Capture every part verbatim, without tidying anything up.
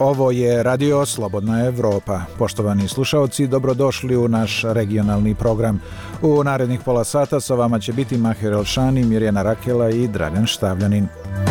Ovo je Radio Slobodna Evropa. Poštovani slušaoci, dobrodošli u naš regionalni program. U narednih pola sata sa vama će biti Mahir Elšani, Mirjana Rakela i Dragan Štavljanin.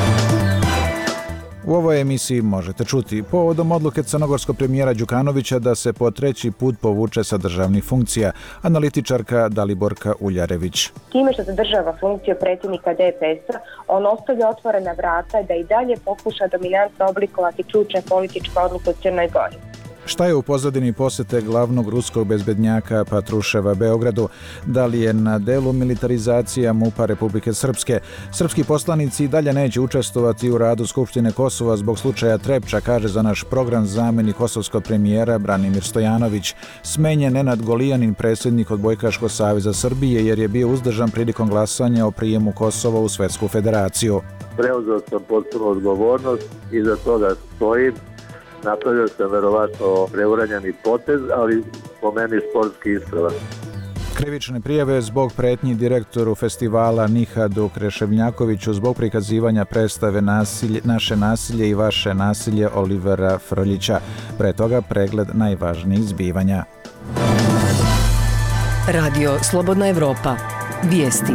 U ovoj emisiji možete čuti povodom odluke crnogorskog premijera Đukanovića da se po treći put povuče sa državnih funkcija, analitičarka Daliborka Uljarević. Time što zadržava funkciju predsjednika D P S-a, on ostavlja otvorena vrata da i dalje pokuša dominantno oblikovati ključne političke odluke u Crnoj Gori. Šta je u pozadini posete glavnog ruskog bezbednjaka Patruševa Beogradu? Da li je na delu militarizacija MUP-a Republike Srpske? Srpski poslanici dalje neće učestvovati u radu Skupštine Kosova zbog slučaja Trepča, kaže za naš program zamenik kosovskog premijera Branimir Stojanović. Smenjen Nenad Golijanin, predsjednik Odbojkaškog saveza Srbije, jer je bio uzdržan prilikom glasanja o prijemu Kosova u Svetsku federaciju. Preuzeo sam potpuno odgovornost i za toga stojim. Napravio sam verovatno preuranjeni potez, ali po meni sportski ispravan. Krivične prijave zbog pretnji direktoru festivala Nihadu Kreševnjakoviću zbog prikazivanja predstave nasilje, Naše nasilje i vaše nasilje Olivera Frljića. Pre toga pregled najvažnijih zbivanja. Radio Slobodna Evropa. Vijesti.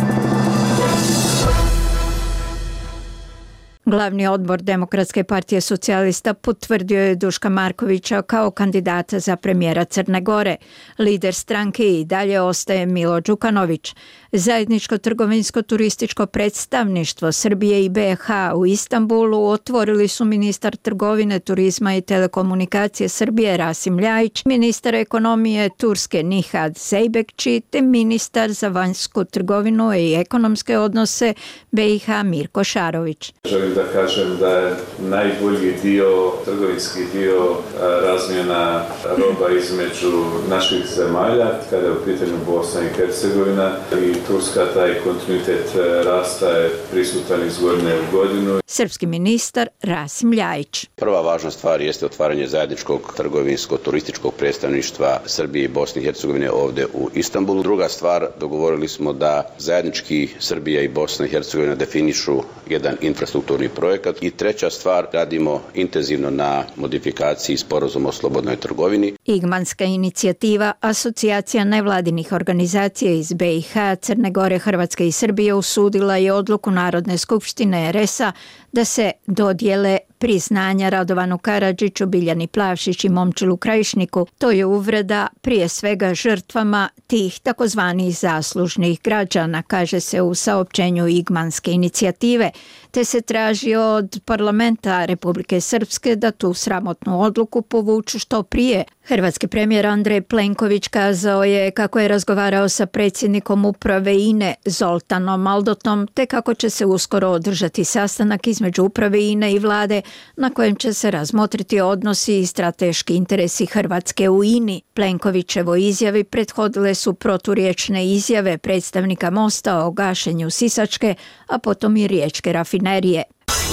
Glavni odbor Demokratske partije socijalista potvrdio je Duška Markovića kao kandidata za premijera Crne Gore. Lider stranke i dalje ostaje Milo Đukanović. Zajedničko trgovinsko-turističko predstavništvo Srbije i B iH u Istanbulu otvorili su ministar trgovine, turizma i telekomunikacije Srbije Rasim Ljajić, ministar ekonomije Turske Nihad Zeybekći te ministar za vanjsku trgovinu i ekonomske odnose B iH Mirko Šarović. Želim da kažem da je najbolji dio, trgovinski dio razmjena roba između naših zemalja, kada je u pitanju Bosna i Hercegovina i Turska, taj kontinuitet rasta je prisutan iz godine u godinu. Srpski ministar Rasim Ljajić. Prva važna stvar jeste otvaranje zajedničkog trgovinsko-turističkog predstavništva Srbije i Bosne i Hercegovine ovdje u Istanbulu. Druga stvar, dogovorili smo da zajednički Srbija i Bosna i Hercegovina definišu jedan infrastrukturni projekat. I treća stvar, radimo intenzivno na modifikaciji sporazuma o slobodnoj trgovini. Igmanska inicijativa, asocijacija nevladinih organizacija iz B iH, Crne Gore, Hrvatske i Srbije usudila je odluku Narodne skupštine R S-a da se dodijele priznanja Radovanu Karadžiću, Biljani Plavšić i Momčilu Krajišniku. To je uvreda prije svega žrtvama tih takozvanih zaslužnih građana, kaže se u saopćenju Igmanske inicijative, te se traži od parlamenta Republike Srpske da tu sramotnu odluku povuču što prije. Hrvatski premijer Andrej Plenković kazao je kako je razgovarao sa predsjednikom uprave I N E Zoltanom Maldotom, te kako će se uskoro održati sastanak između uprave I N E i vlade na kojem će se razmotriti odnosi i strateški interesi Hrvatske u I N I. Plenkovićevo izjavi prethodile su proturječne izjave predstavnika Mosta o gašenju Sisačke, a potom i Riječke rafinerije.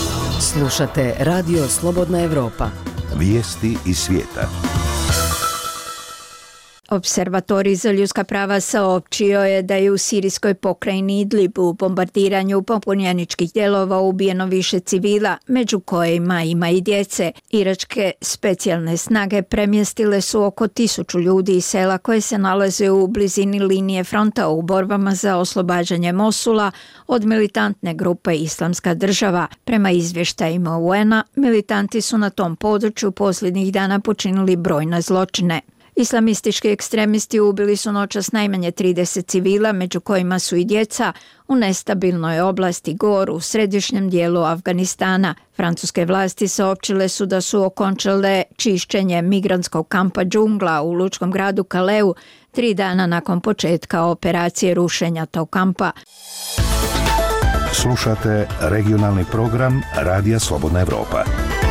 Slušate Radio Slobodna Evropa. Vijesti iz svijeta. Observatorij za ljudska prava saopćio je da je u sirijskoj pokrajini Idlib u bombardiranju pobunjeničkih dijelova ubijeno više civila, među kojima ima i djece. Iračke specijalne snage premjestile su oko tisuću ljudi iz sela koje se nalaze u blizini linije fronta u borbama za oslobađanje Mosula od militantne grupe Islamska država. Prema izvještajima U N-a, militanti su na tom području posljednjih dana počinili brojne zločine. Islamistički ekstremisti ubili su noćas najmanje trideset civila, među kojima su i djeca, u nestabilnoj oblasti Gor u središnjem dijelu Afganistana. Francuske vlasti saopćile su da su okončale čišćenje migrantskog kampa Džungla u lučkom gradu Kaleu tri dana nakon početka operacije rušenja tog kampa. Slušate regionalni program Radija Slobodna Evropa.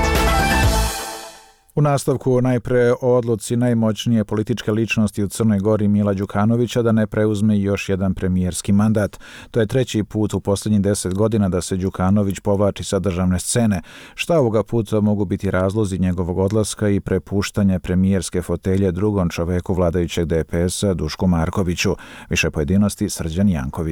U nastavku najpre o odluci najmoćnije političke ličnosti u Crnoj Gori Mila Đukanovića da ne preuzme još jedan premijerski mandat. To je treći put u posljednjih deset godina da se Đukanović povlači sa državne scene. Šta ovoga puta mogu biti razlozi njegovog odlaska i prepuštanja premijerske fotelje drugom čoveku vladajućeg D P S-a Dušku Markoviću? Više pojedinosti Srđan Janković.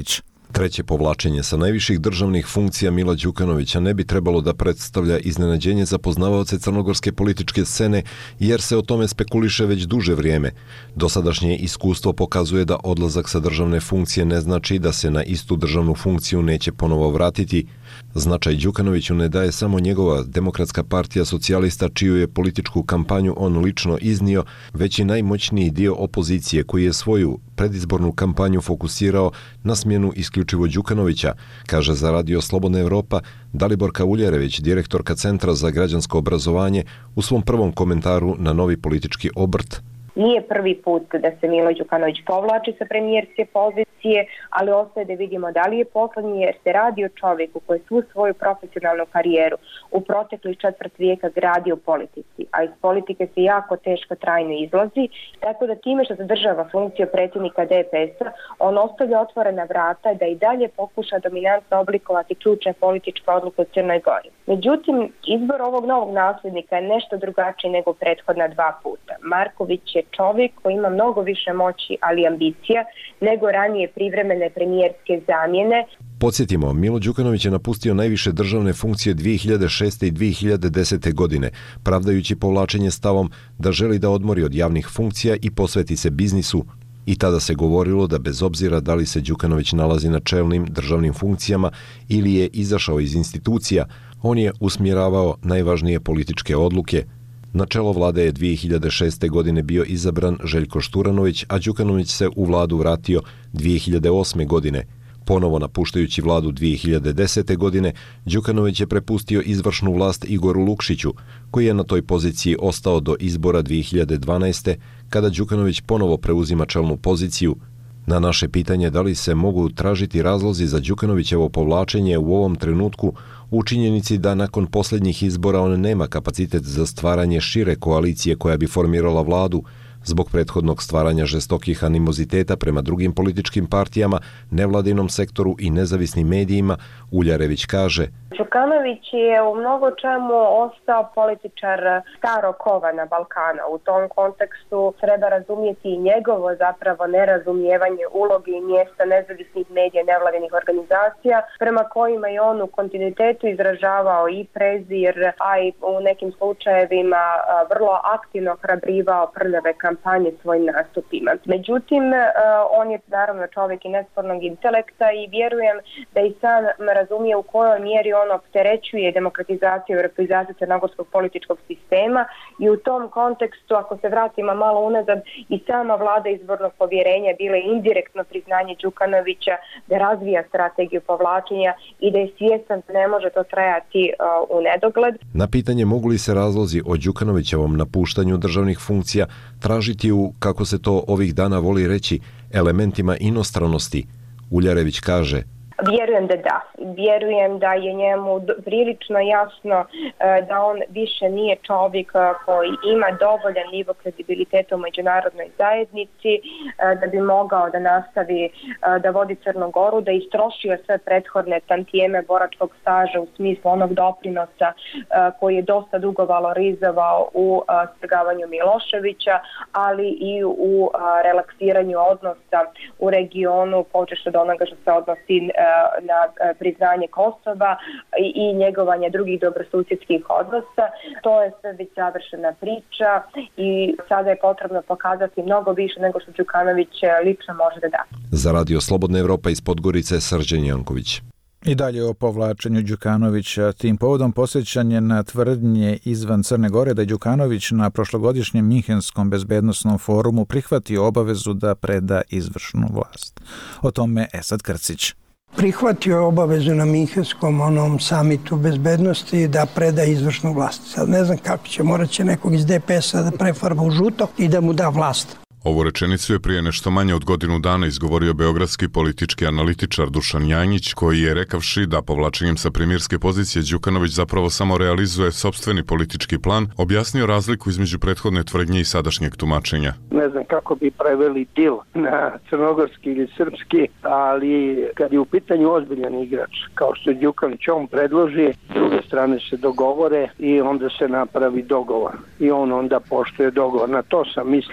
Treće povlačenje sa najviših državnih funkcija Mila Đukanovića ne bi trebalo da predstavlja iznenađenje za poznavaoce crnogorske političke scene, jer se o tome spekuliše već duže vrijeme. Dosadašnje iskustvo pokazuje da odlazak sa državne funkcije ne znači da se na istu državnu funkciju neće ponovo vratiti. Značaj Đukanoviću ne daje samo njegova Demokratska partija socijalista, čiju je političku kampanju on lično iznio, već i najmoćniji dio opozicije koji je svoju predizbornu kampanju fokusirao na smjenu isključivo Đukanovića, kaže za Radio Slobodna Evropa Daliborka Uljarević, direktorka Centra za građansko obrazovanje, u svom prvom komentaru na novi politički obrt. Nije prvi put da se Milo Đukanović povlači sa premijerske pozicije, ali ostaje da vidimo da li je poslednji, jer se radi o čovjeku koji svu svoju profesionalnu karijeru u proteklih četvrt vijeka gradi u politici, a iz politike se jako teško trajno izlazi, tako da time što zadržava funkciju predsjednika D P S-a, on ostavlja otvorena vrata da i dalje pokuša dominantno oblikovati ključne političke odluke u Crnoj Gori. Međutim, izbor ovog novog nasljednika je nešto drugačiji nego prethodna dva puta. Marković je čovjek koji ima mnogo više moći, ali ambicija, nego ranije privremene premijerske zamjene. Podsjetimo, Milo Đukanović je napustio najviše državne funkcije dvije hiljade šeste i dvije hiljade desete godine, pravdajući povlačenje stavom da želi da odmori od javnih funkcija i posveti se biznisu. I tada se govorilo da bez obzira da li se Đukanović nalazi na čelnim državnim funkcijama ili je izašao iz institucija, on je usmjeravao najvažnije političke odluke. Na čelo vlade je dvije hiljade šeste. godine bio izabran Željko Šturanović, a Đukanović se u vladu vratio dvije hiljade osme. godine. Ponovo napuštajući vladu dvije hiljade desete. godine, Đukanović je prepustio izvršnu vlast Igoru Lukšiću, koji je na toj poziciji ostao do izbora dvije hiljade dvanaeste. kada Đukanović ponovo preuzima čelnu poziciju. Na naše pitanje da li se mogu tražiti razlozi za Đukanovićevo povlačenje u ovom trenutku, u činjenici da nakon posljednjih izbora on nema kapacitet za stvaranje šire koalicije koja bi formirala vladu, zbog prethodnog stvaranja žestokih animoziteta prema drugim političkim partijama, nevladinom sektoru i nezavisnim medijima, Uljarević kaže: Đukanović je u mnogo čemu ostao političar starog kova na Balkana. U tom kontekstu treba razumjeti i njegovo zapravo nerazumijevanje uloge i mjesta nezavisnih medija i nevladinih organizacija, prema kojima je on u kontinuitetu izražavao i prezir, a i u nekim slučajevima vrlo aktivno ohrabrivao prljave kampanje svojim nastupima. Međutim, on je naravno čovjek i nespornog intelekta i vjerujem da i sam razumije u kojoj mjeri on opterećuje demokratizaciju i europizaciju crnogorskog političkog sistema i u tom kontekstu, ako se vratimo malo unazad, i sama vlada izbornog povjerenja bila je indirektno priznanje Đukanovića da razvija strategiju povlačenja i da je svjestan da ne može to trajati uh, u nedogled. Na pitanje mogu li se razlozi o Đukanovićevom napuštanju državnih funkcija tražiti u, kako se to ovih dana voli reći, elementima inostranosti, Uljarević kaže: Vjerujem da da. Vjerujem da je njemu prilično jasno da on više nije čovjek koji ima dovoljan nivo kredibiliteta u međunarodnoj zajednici, da bi mogao da nastavi da vodi Crnu Goru, da je istrošio sve prethodne tantijeme boračkog staža u smislu onog doprinosa koji je dosta dugo valorizovao u strgavanju Miloševića, ali i u relaksiranju odnosa u regionu, počeš od onoga što se odnosi na priznanje Kosova i njegovanje drugih dobrosusjedskih odnosa. To je sve već završena priča i sada je potrebno pokazati mnogo više nego što Đukanović lično može da da. Za Radio Slobodna Evropa iz Podgorice, Srđan Janković. I dalje o povlačenju Đukanovića. Tim povodom posjećanje na tvrdnje izvan Crne Gore da je Đukanović na prošlogodišnjem Minhenskom bezbednosnom forumu prihvatio obavezu da preda izvršnu vlast. O tome Esad Krcić. Prihvatio je obavezu na Minhenskom onom samitu bezbednosti da preda izvršnu vlast. Sad ne znam kako će, morat će nekog iz D P S-a da prefarba u žuto i da mu da vlast. Ovu rečenicu je prije nešto manje od godinu dana izgovorio beogradski politički analitičar Dušan Janjić, koji je rekavši da povlačenjem sa premijerske pozicije Đukanović zapravo samo realizuje sopstveni politički plan, objasnio razliku između prethodne tvrdnje i sadašnjeg tumačenja. Ne znam kako bi preveli dil na crnogorski ili srpski, ali kad je u pitanju ozbiljan igrač, kao što je Đukanović, on predloži, druge strane se dogovore i onda se napravi dogovor. I on onda poštuje dogovor. Na to sam mislio.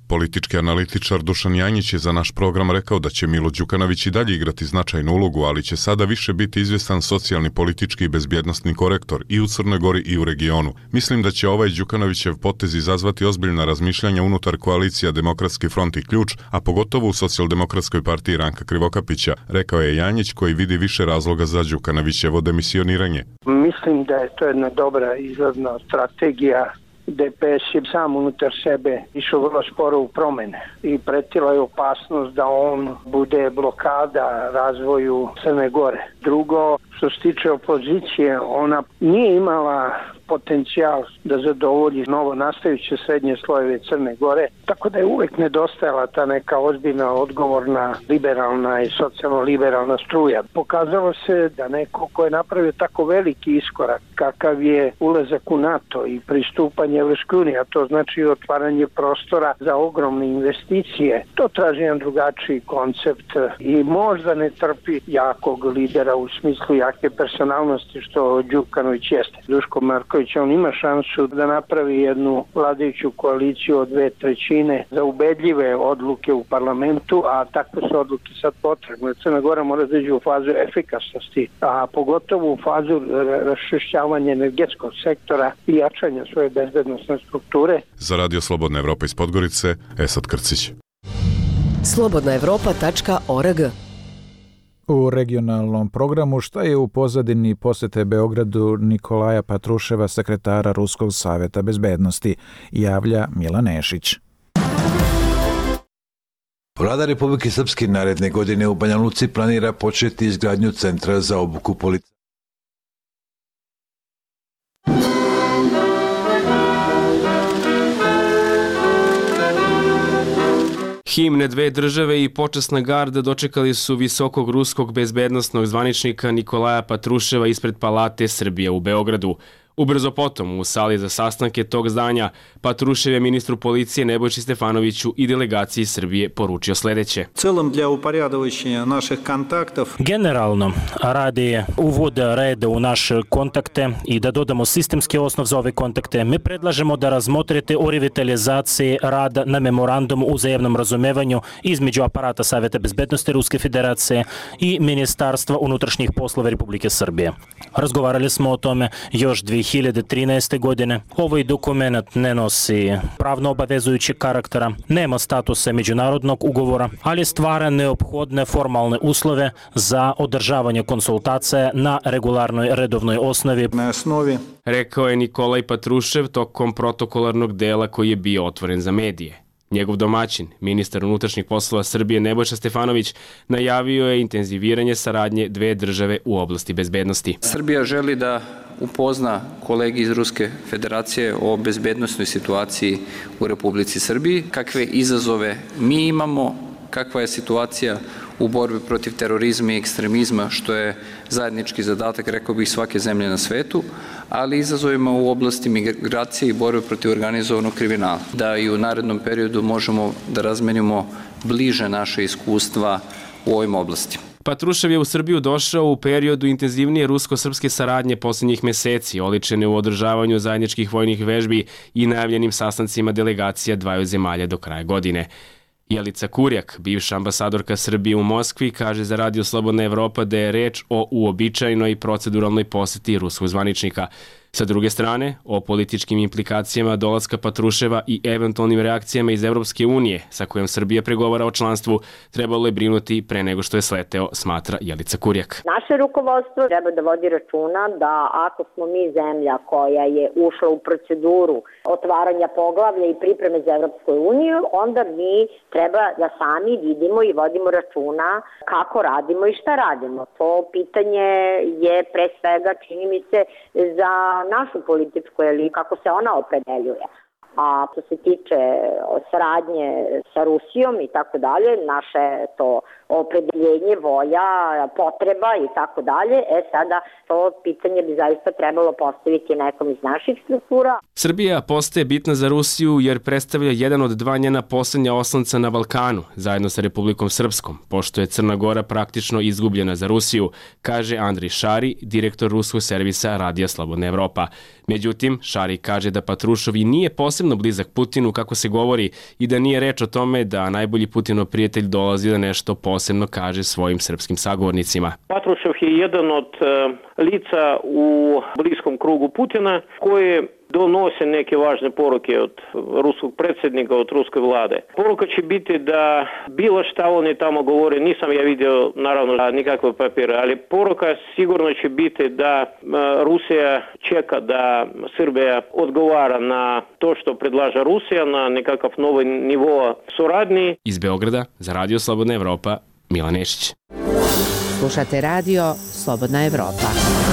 Politički analitičar Dušan Janjić je za naš program rekao da će Milo Đukanović i dalje igrati značajnu ulogu, ali će sada više biti izvjestan socijalni, politički i bezbjednostni korektor i u Crnoj Gori i u regionu. Mislim da će ovaj Đukanovićev potez izazvati ozbiljna razmišljanja unutar koalicija Demokratski front i Ključ, a pogotovo u Socijaldemokratskoj partiji Ranka Krivokapića, rekao je Janjić koji vidi više razloga za Đukanovićevo demisioniranje. Mislim da je to jedna dobra izlazna strategija. D P S je sam unutar sebe išao vrlo sporo u promene i pretila je opasnost da on bude blokada razvoju Crne Gore. Drugo, što se tiče opozicije, ona nije imala potencijal da zadovolji novo nastajuće srednje slojeve Crne Gore, tako da je uvek nedostajala ta neka ozbiljna, odgovorna, liberalna i socijalno-liberalna struja. Pokazalo se da neko ko je napravio tako veliki iskorak kakav je ulazak u NATO i pristupanje Evropskoj uniji, a to znači otvaranje prostora za ogromne investicije, to traži jedan drugačiji koncept i možda ne trpi jakog lidera u smislu jake personalnosti što Đukanović jeste. Duško Marković, on ima šansu da napravi jednu vladajuću koaliciju od dve trećine za ubedljive odluke u parlamentu, a takve su odluke sad potrebne. Crna Gora mora da iđe u fazu efikasnosti, a pogotovo u fazu raščišćavanja energetskog sektora i jačanja svoje bezbednosne strukture. Za Radio Slobodna Evropa iz Podgorice, Esad Krcić. slobodna evropa tačka org. U regionalnom programu šta je u pozadini posete Beogradu Nikolaja Patruševa, sekretara Ruskog savjeta bezbednosti, javlja Milan Nešić. Vlada Republike Srpske naredne godine u Banja Luci planira početi izgradnju centra za obuku policajaca. Himne dve države i počasna garda dočekali su visokog ruskog bezbednosnog zvaničnika Nikolaja Patruševa ispred Palate Srbije u Beogradu. Ubrzo potom, u sali za sastanke tog zdanja, Patrušev je ministru policije Nebojši Stefanoviću i delegaciji Srbije poručio sljedeće. Целом для упорядочения наших контактов. Generalno, radi uvoda reda u naše kontakte i da dodamo sistemski osnov za ove kontakte, mi predlažemo da razmotrite o revitalizaciji rada na memorandumu u uzajamnom razumevanju između aparata Savjeta bezbednosti Ruske federacije i Ministarstva unutrašnjih poslova Republike Srbije. Razgovarali smo o tome još dvije hiljade trinaeste. godine. Ovaj dokument ne nosi pravno obavezujući karaktera, nema statusa međunarodnog ugovora, ali stvara neophodne formalne uslove za održavanje konsultacija na regularnoj redovnoj osnovi. Na osnovi, rekao je Nikolaj Patrušev tokom protokolarnog dela koji je bio otvoren za medije. Njegov domaćin, ministar unutrašnjih poslova Srbije Nebojša Stefanović, najavio je intenziviranje saradnje dve države u oblasti bezbednosti. Srbija želi da upozna kolegi iz Ruske federacije o bezbednosnoj situaciji u Republici Srbiji, kakve izazove mi imamo, kakva je situacija u borbi protiv terorizma i ekstremizma, što je zajednički zadatak, rekao bih, svake zemlje na svetu, ali izazovima u oblasti migracije i borbe protiv organizovanog kriminala. Da i u narednom periodu možemo da razmenimo bliže naše iskustva u ovim oblastima. Patrušev je u Srbiju došao u periodu intenzivnije rusko-srpske saradnje posljednjih meseci, oličene u održavanju zajedničkih vojnih vežbi i najavljenim sastancima delegacija dvaju zemalja do kraja godine. Jelica Kurjak, bivša ambasadorka Srbije u Moskvi, kaže za Radio Slobodna Evropa da je reč o uobičajenoj proceduralnoj poseti ruskog zvaničnika. Sa druge strane, o političkim implikacijama dolaska Patruševa i eventualnim reakcijama iz Evropske unije, sa kojom Srbija pregovara o članstvu, trebalo je brinuti pre nego što je sleteo, smatra Jelica Kurjak. Naše rukovodstvo treba da vodi računa da ako smo mi zemlja koja je ušla u proceduru otvaranja poglavlja i pripreme za Evropsku uniju, onda mi treba da sami vidimo i vodimo računa kako radimo i šta radimo. To pitanje je pre svega, čini mi se, za našu političku elitu, kako se ona opredeljuje. A što se tiče saradnje sa Rusijom i tako dalje, naše to opredeljenje, volja, potreba i tako dalje. E sada to pitanje bi zaista trebalo postaviti nekom iz naših struktura. Srbija postaje bitna za Rusiju jer predstavlja jedan od dva njena poslednja oslonca na Balkanu, zajedno sa Republikom Srpskom, pošto je Crna Gora praktično izgubljena za Rusiju, kaže Andrej Šari, direktor ruskog servisa Radija Slobodna Evropa. Međutim, Šari kaže da Patrušov i nije posebno blizak Putinu kako se govori i da nije reč o tome da najbolji Putinov prijatelj dolazi da nešto posebno kaže svojim srpskim sagovornicima. Patrušov je jedan od lica u bliskom krugu Putina koji donose neke važne poruke od ruskog predsjednika, od ruske vlade. Poruka će biti da bilo šta oni tamo govore, nisam ja vidio naravno nikakve papire, ali poruka sigurno će biti da Rusija čeka da Srbija odgovara na to što predlaže Rusija, na nekakav novi nivo suradnji. Iz Beograda za Radio Slobodna Evropa, Milan Nešić. Slušate radio Slobodna Evropa.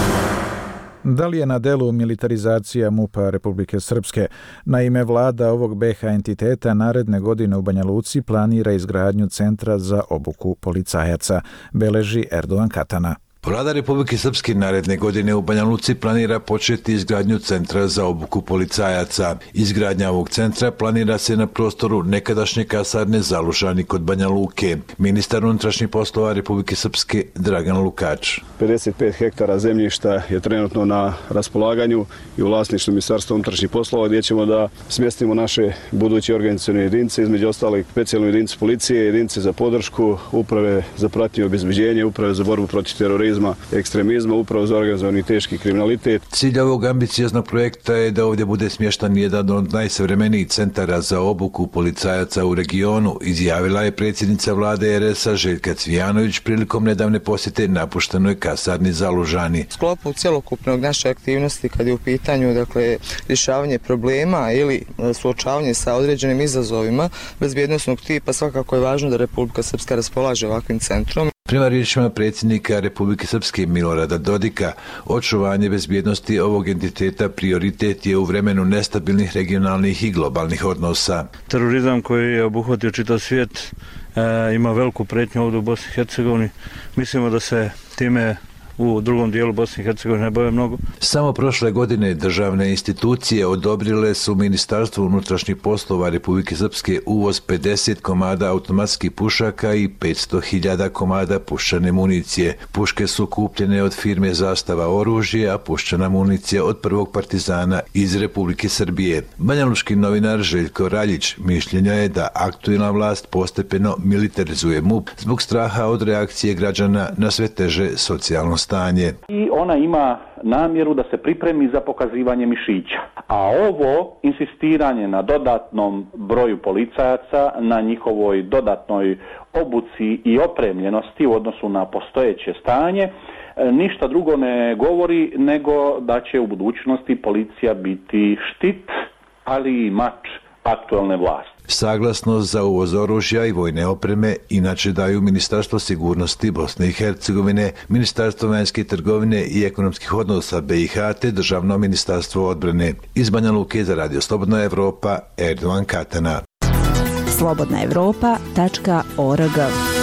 Da li je na delu militarizacija MUP-a Republike Srpske? Naime, vlada ovog be ha entiteta naredne godine u Banja Luci planira izgradnju centra za obuku policajaca, beleži Erdogan Katana. Vlada Republike Srpske naredne godine u Banja Luci planira početi izgradnju centra za obuku policajaca. Izgradnja ovog centra planira se na prostoru nekadašnje kasarne Zalužani kod Banja Luke. Ministar unutrašnjih poslova Republike Srpske Dragan Lukač. pedeset pet hektara zemljišta je trenutno na raspolaganju i u vlasništvu Ministarstva unutrašnjih poslova gdje ćemo da smjestimo naše buduće organizacione jedinice, između ostalih specijalnu jedinicu policije, jedinice za podršku, uprave za pratnje i obezbeđenje, uprave za borbu protiv terorizma, ekstremizma, upravo za organizovani teški kriminalitet. Cilj ovog ambicioznog projekta je da ovdje bude smještan jedan od najsavremenijih centara za obuku policajaca u regionu, izjavila je predsjednica vlade er es a Željka Cvijanović prilikom nedavne posjete napuštenoj kasarni Zalužani. U sklopu cjelokupnog naše aktivnosti kad je u pitanju dakle, rješavanje problema ili suočavanje sa određenim izazovima bezbjednosnog tipa, svakako je važno da Republika Srpska raspolaže ovakvim centrom. Prema riječima predsjednika Republike Srpske Milorada Dodika, očuvanje bezbjednosti ovog entiteta prioritet je u vremenu nestabilnih regionalnih i globalnih odnosa. Terorizam koji je obuhvatio čitav svijet e, ima veliku pretnju ovdje u Bosni i Hercegovini. Mislimo da se time u drugom dijelu Bosne i Hercegovine ne bave mnogo. Samo prošle godine državne institucije odobrile su Ministarstvu unutrašnjih poslova Republike Srpske uvoz pedeset komada automatskih pušaka i petsto hiljada komada puščane municije. Puške su kupljene od firme Zastava oružje, a puščana municija od prvog partizana iz Republike Srbije. Banjalučki novinar Željko Raljić mišljenja je da aktualna vlast postepeno militarizuje MUP zbog straha od reakcije građana na sve teže socijalno stanje. I ona ima namjeru da se pripremi za pokazivanje mišića. A ovo insistiranje na dodatnom broju policajaca, na njihovoj dodatnoj obuci i opremljenosti u odnosu na postojeće stanje, ništa drugo ne govori nego da će u budućnosti policija biti štit, ali i mač aktualne vlasti. Saglasnost za uvoz oružja i vojne opreme inače daju Ministarstvo sigurnosti Bosne i Hercegovine, Ministarstvo vanjske trgovine i ekonomskih odnosa be i ha te Državno ministarstvo odbrane. Iz Banja Luke za Radio Slobodna Evropa, Erdogan Katana. slobodna evropa tačka org.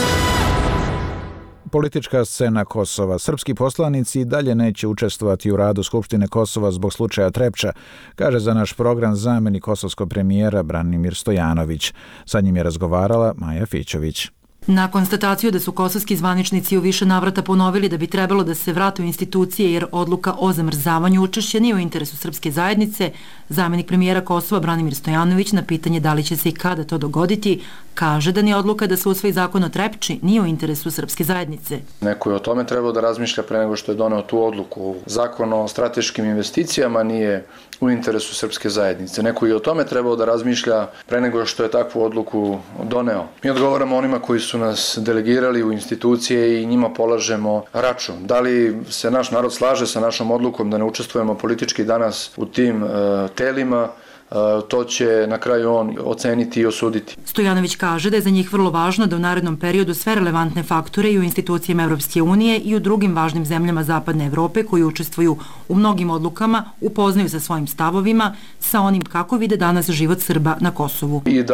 Politička scena Kosova. Srpski poslanici dalje neće učestvovati u radu Skupštine Kosova zbog slučaja Trepča, kaže za naš program zamjenik kosovskog premijera Branimir Stojanović. Sa njim je razgovarala Maja Fićović. Na konstataciju da su kosovski zvaničnici u više navrata ponovili da bi trebalo da se vrate u institucije jer odluka o zamrzavanju učešća nije u interesu srpske zajednice, zamjenik premijera Kosova Branimir Stojanović na pitanje da li će se i kada to dogoditi, kaže da ni odluka da se usvoji zakon o Trepči nije u interesu srpske zajednice. Neko je o tome trebao da razmišlja pre nego što je doneo tu odluku. Zakon o strateškim investicijama nije u interesu srpske zajednice. Neko je o tome trebao da razmišlja pre nego što je takvu odluku doneo. Mi odgovaramo onima koji su nas delegirali u institucije i njima polažemo račun. Da li se naš narod slaže sa našom odlukom da ne učestvujemo politički danas u tim uh, telima, to će na kraju on oceniti i osuditi. Stojanović kaže da je za njih vrlo važno da u narednom periodu sve relevantne faktore i u institucijama Evropske unije i u drugim važnim zemljama Zapadne Evrope koji učestvuju u mnogim odlukama upoznaju sa svojim stavovima, sa onim kako vide danas život Srba na Kosovu. I da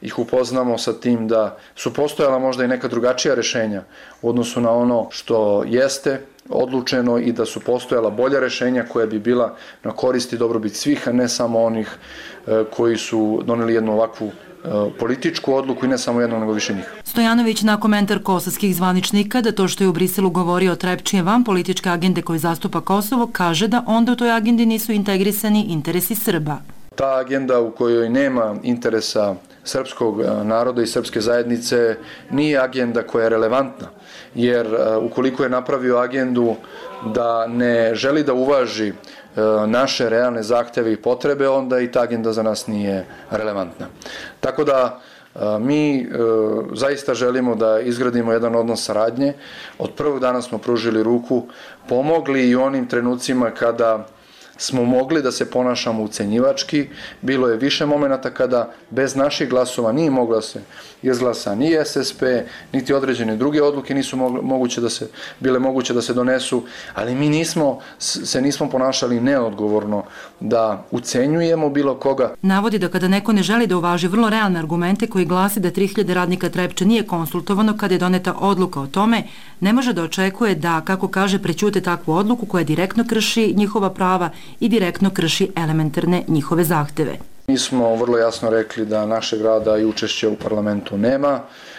ih upoznamo sa tim da su postojala možda i neka drugačija rešenja u odnosu na ono što jeste odlučeno i da su postojala bolja rešenja koja bi bila na korist i dobrobit svih, a ne samo onih koji su doneli jednu ovakvu političku odluku i ne samo jedno, nego više njih. Stojanović na komentar kosovskih zvaničnika da to što je u Briselu govorio Trepči je van političke agende koju zastupa Kosovo, kaže da onda u toj agendi nisu integrisani interesi Srba. Ta agenda u kojoj nema interesa srpskog naroda i srpske zajednice nije agenda koja je relevantna, jer ukoliko je napravio agendu da ne želi da uvaži naše realne zahteve i potrebe, onda i ta agenda za nas nije relevantna. Tako da mi zaista želimo da izgradimo jedan odnos saradnje. Od prvog dana smo pružili ruku, pomogli i u onim trenucima kada smo mogli da se ponašamo ucenjivački. Bilo je više momenata kada bez naših glasova nije mogla da se izglasa ni S S P, niti određene druge odluke nisu moguće da se, bile moguće da se donesu, ali mi nismo, se nismo ponašali neodgovorno da ucenjujemo bilo koga. Navodi da kada neko ne želi da uvaži vrlo realne argumente koji glasi da tri hiljade radnika Trepče nije konsultovano kada je doneta odluka o tome, ne može da očekuje da, kako kaže, prećute takvu odluku koja direktno krši njihova prava i direktno krši elementarne njihove zahteve. Mi smo vrlo jasno rekli da našeg rada i učešća u parlamentu nema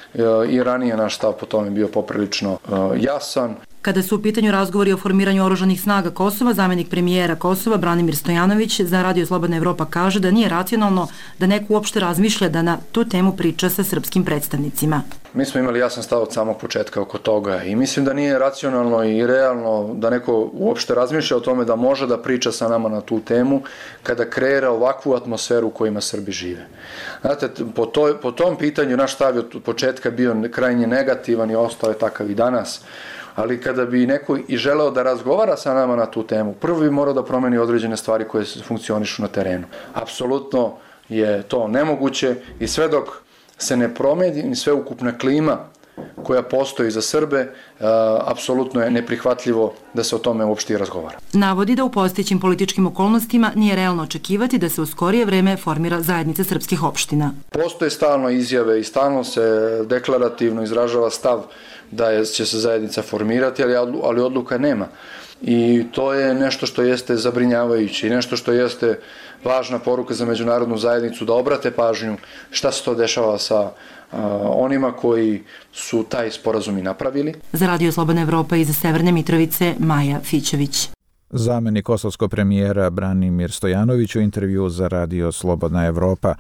i ranije naš stav po tome bio poprilično jasan. Kada su u pitanju razgovori o formiranju oružanih snaga Kosova, zamenik premijera Kosova Branimir Stojanović za Radio Slobodna Evropa kaže da nije racionalno da neko uopšte razmišlja da na tu temu priča sa srpskim predstavnicima. Mi smo imali jasan stav od samog početka oko toga i mislim da nije racionalno i realno da neko uopšte razmišlja o tome da može da priča sa nama na tu temu kada kreira ovakvu atmosferu u kojima Srbi žive. Znate, po, toj, po tom pitanju naš stav je od početka bio krajnje negativan i ostao je takav i danas. Ali kada bi neko i želeo da razgovara sa nama na tu temu, prvo bi morao da promeni određene stvari koje funkcionišu na terenu. Apsolutno je to nemoguće i sve dok se ne promeni sveukupna klima koja postoji za Srbe, apsolutno je neprihvatljivo da se o tome uopšte i razgovara. Navodi da u postojećim političkim okolnostima nije realno očekivati da se u skorije vreme formira zajednica srpskih opština. Postoje stalno izjave i stalno se deklarativno izražava stav da će se zajednica formirati, ali odluka nema. I to je nešto što jeste zabrinjavajuće i nešto što jeste važna poruka za međunarodnu zajednicu da obrate pažnju šta se to dešava sa onima koji su taj sporazum i napravili. Za Radio Slobodna Evropa iz Severne Mitrovice, Maja Fićević. Zamenik kosovskog premijera Branimir Stojanović u intervju za Radio Slobodna Evropa.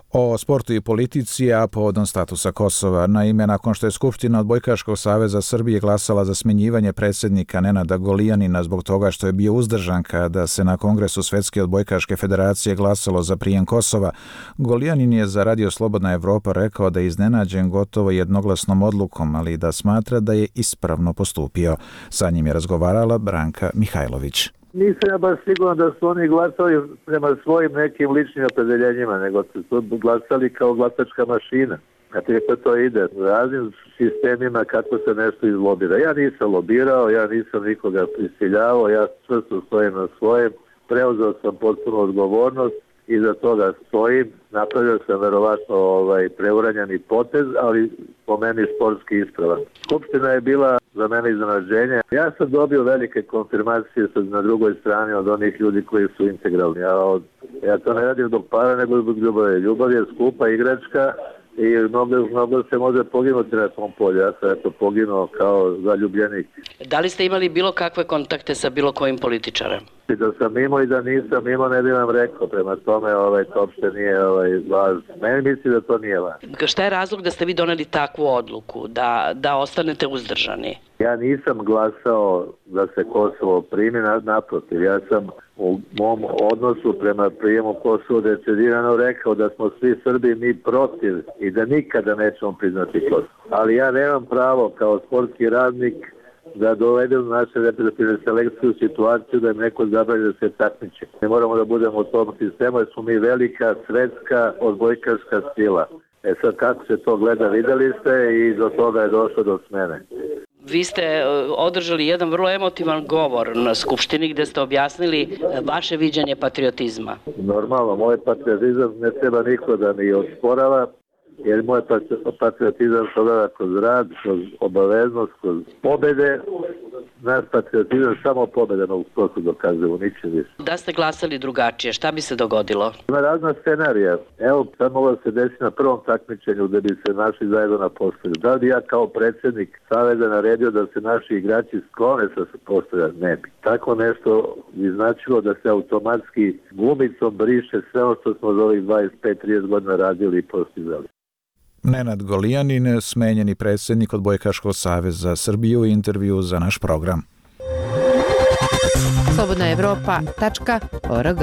O sportu i politici, a povodom statusa Kosova. Naime, nakon što je Skupština Odbojkaškog saveza Srbije glasala za smenjivanje predsjednika Nenada Golijanina zbog toga što je bio uzdržan kada se na Kongresu Svetske odbojkaške federacije glasalo za prijem Kosova, Golijanin je za Radio Slobodna Evropa rekao da je iznenađen gotovo jednoglasnom odlukom, ali da smatra da je ispravno postupio. Sa njim je razgovarala Branka Mihajlović. Nisam ja baš siguran da su oni glasali prema svojim nekim ličnim opredeljenjima, nego su glasali kao glasačka mašina. A kako to ide? U raznim sistemima kako se nešto izlobira. Ja nisam lobirao, ja nisam nikoga prisiljavao, ja čvrsto stojim na svojem, preuzeo sam potpuno odgovornost i za toga stojim. Napravio sam verovatno ovaj, preuranjeni potez, ali po meni sportski ispravan. Skupština je bila za mene iznenađenje. Ja sam dobio velike konfirmacije na drugoj strani od onih ljudi koji su integralni. Ja, od, ja to ne radim zbog para, nego zbog ljubavi. Ljubav je skupa igračka i mnogo, mnogo se može poginuti na tom polju. Ja sam eto poginuo kao zaljubljenik. Da li ste imali bilo kakve kontakte sa bilo kojim političarem? Da sam imao i da nisam imao, ne bih vam rekao. Prema tome, ovaj, to uopšte nije ovaj, važno. Meni misli da to nije važno. Šta je razlog da ste vi doneli takvu odluku, da, da ostanete uzdržani? Ja nisam glasao da se Kosovo primi, naprotiv. Ja sam u mom odnosu prema prijemu Kosovo decidirano rekao da smo svi Srbi mi protiv i da nikada nećemo priznati Kosovo. Ali ja nemam pravo kao sportski radnik da dovedem naše reprezentativne selekcije u situaciju da im neko zabrani da se takmiče. Ne moramo da budemo u tom sistemu jer smo mi velika svetska odbojkaška sila. E sad kako se to gleda, videli ste i do toga je došlo do smene. Vi ste održali jedan vrlo emotivan govor na Skupštini gde ste objasnili vaše viđenje patriotizma. Normalno, moj patriotizam ne treba niko da mi osporava. jer moj patriotizam se ogleda kroz rad, kroz obaveznost, kroz pobede. Naš patriotizam samo pobedama u sportu dokazujemo, ničem više. Da ste glasali drugačije, šta bi se dogodilo? Ima razna scenarija. Evo, sad moglo se desiti na prvom takmičenju gde bi se našli zajedno na postolju. Da li ja kao predsjednik Saveza naredio da se naši igrači sklone sa postolja? Ne bi. Tako nešto bi značilo da se automatski gumicom briše sve ono što smo za ovih dvadeset pet trideset godina radili i postizali. Nenad Golijanin, smenjeni predsjednik Odbojkaškog saveza Srbije, u intervju za naš program. slobodna evropa tačka org.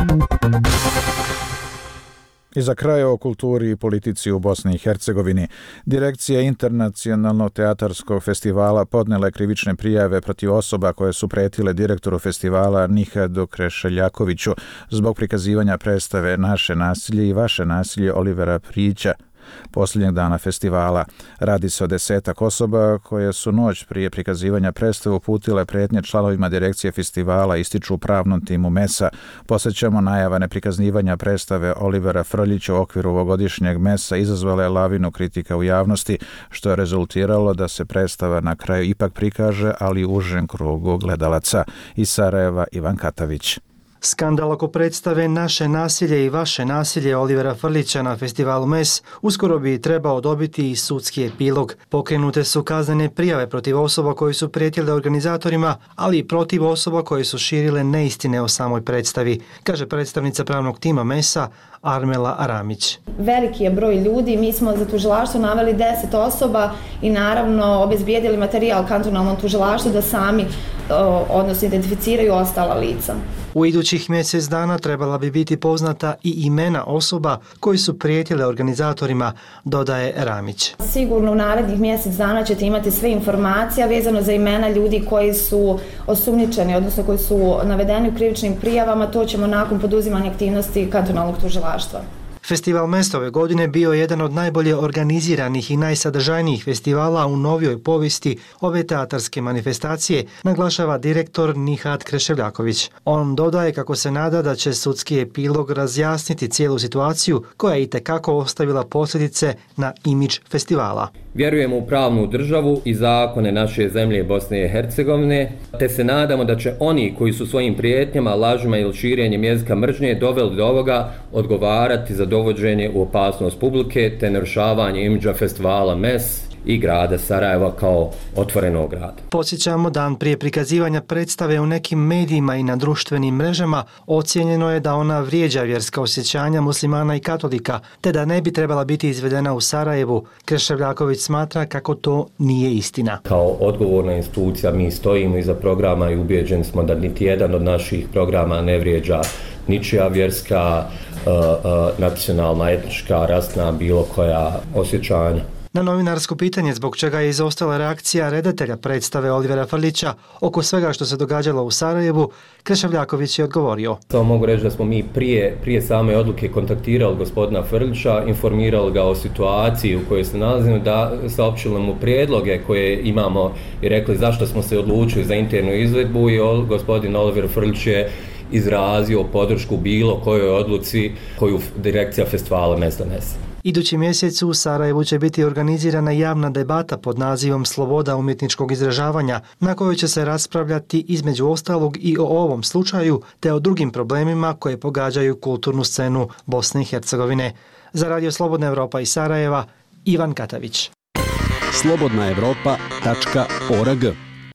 I za kraj o kulturi i politici u Bosni i Hercegovini. Direkcija Internacionalnog teatarskog festivala podnela je krivične prijave protiv osoba koje su pretile direktoru festivala Nihadu Krešeljakoviću zbog prikazivanja predstave Naše nasilje i vaše nasilje Olivera Prijića posljednjeg dana festivala. Radi se o desetak osoba koje su noć prije prikazivanja predstave uputile pretnje članovima direkcije festivala, ističu u pravnom timu Mesa. Posjećamo, najava neprikazivanja predstave Olivera Frljića u okviru ovogodišnjeg Mesa izazvala je lavinu kritika u javnosti, što je rezultiralo da se predstava na kraju ipak prikaže, ali u užem krugu gledalaca. Iz Sarajeva Ivan Katavić. Skandal oko predstave Naše nasilje i vaše nasilje Olivera Frljića na festivalu Mes uskoro bi trebao dobiti i sudski epilog. Pokrenute su kaznene prijave protiv osoba koji su prijetile organizatorima, ali i protiv osoba koje su širile neistine o samoj predstavi, kaže predstavnica pravnog tima Mesa Armela Aramić. Veliki je broj ljudi, mi smo za tužilaštvo naveli deset osoba i naravno obezbijedili materijal kantonalnom tužilaštvu da sami, odnosno identificiraju ostala lica. U idućih mjesec dana trebala bi biti poznata i imena osoba koji su prijetile organizatorima, dodaje Ramić. Sigurno u narednih mjesec dana ćete imati sve informacije vezano za imena ljudi koji su osumnjičeni, odnosno koji su navedeni u krivičnim prijavama. To ćemo nakon poduzimanja aktivnosti kantonalnog tužilaštva. Festival Mes ove godine bio je jedan od najbolje organiziranih i najsadržajnijih festivala u novijoj povijesti ove teatarske manifestacije, naglašava direktor Nihad Krešeljaković. On dodaje kako se nada da će sudski epilog razjasniti cijelu situaciju koja je itekako ostavila posljedice na imidž festivala. Vjerujemo u pravnu državu i zakone naše zemlje Bosne i Hercegovine, te se nadamo da će oni koji su svojim prijetnjama, lažima ili širenjem jezika mržnje doveli do ovoga odgovarati za dovođenje u opasnost publike te narušavanje imidža festivala Mes i grada Sarajeva kao otvorenog grada. Podsjećamo, dan prije prikazivanja predstave u nekim medijima i na društvenim mrežama ocijenjeno je da ona vrijeđa vjerska osjećanja muslimana i katolika, te da ne bi trebala biti izvedena u Sarajevu. Krešeljaković smatra kako to nije istina. Kao odgovorna institucija mi stojimo iza programa i ubijeđeni smo da niti jedan od naših programa ne vrijeđa ničija vjerska, uh, uh, nacionalna, etnička, rasna, bilo koja osjećanja. Na novinarsko pitanje zbog čega je izostala reakcija redatelja predstave Olivera Frljića oko svega što se događalo u Sarajevu, Krešeljaković je odgovorio. Samo mogu reći da smo mi prije, prije same odluke kontaktirali gospodina Frljića, informirali ga o situaciji u kojoj se nalazimo, da saopćili mu prijedloge koje imamo i rekli zašto smo se odlučili za internu izvedbu i gospodin Oliver Frljić je izrazio podršku bilo kojoj odluci koju direkcija festivala Mes donese. Idući mjesec u Sarajevu će biti organizirana javna debata pod nazivom Sloboda umjetničkog izražavanja, na kojoj će se raspravljati između ostalog i o ovom slučaju te o drugim problemima koje pogađaju kulturnu scenu Bosne i Hercegovine. Za Radio Slobodna Evropa iz Sarajeva, Ivan Katavić. slobodna evropa tačka org.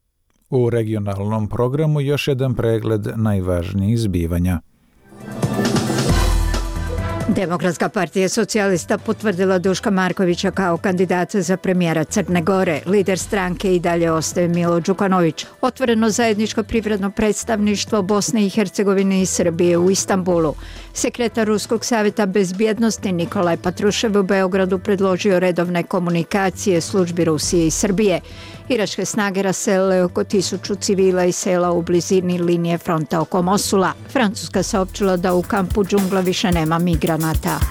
U regionalnom programu još jedan pregled najvažnijih zbivanja. Demokratska partija socijalista potvrdila Duška Markovića kao kandidata za premijera Crne Gore. Lider stranke i dalje ostaje Milo Đukanović. Otvoreno zajedničko privredno predstavništvo Bosne i Hercegovine i Srbije u Istanbulu. Sekretar Ruskog savjeta bezbjednosti Nikolaj Patrušev u Beogradu predložio redovne komunikacije službi Rusije i Srbije. Iračke snage raselile oko tisuću civila i sela u blizini linije fronta oko Mosula. Francuska saopćila da u kampu džungla više nema migranata.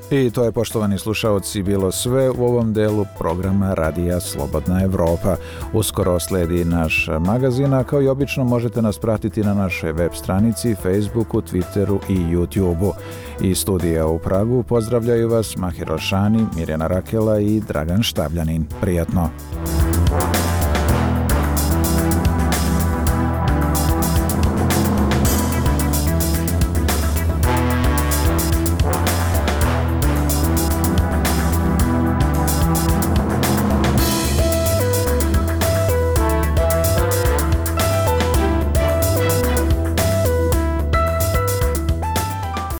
I to je, poštovani slušaoci, bilo sve u ovom delu programa Radija Slobodna Evropa. Uskoro sledi naš magazin, a kao i obično možete nas pratiti na našoj web stranici, Facebooku, Twitteru i YouTubeu. Iz studija u Pragu pozdravljaju vas Mahir Alšani, Mirjana Rakela i Dragan Štabljanin. Prijatno!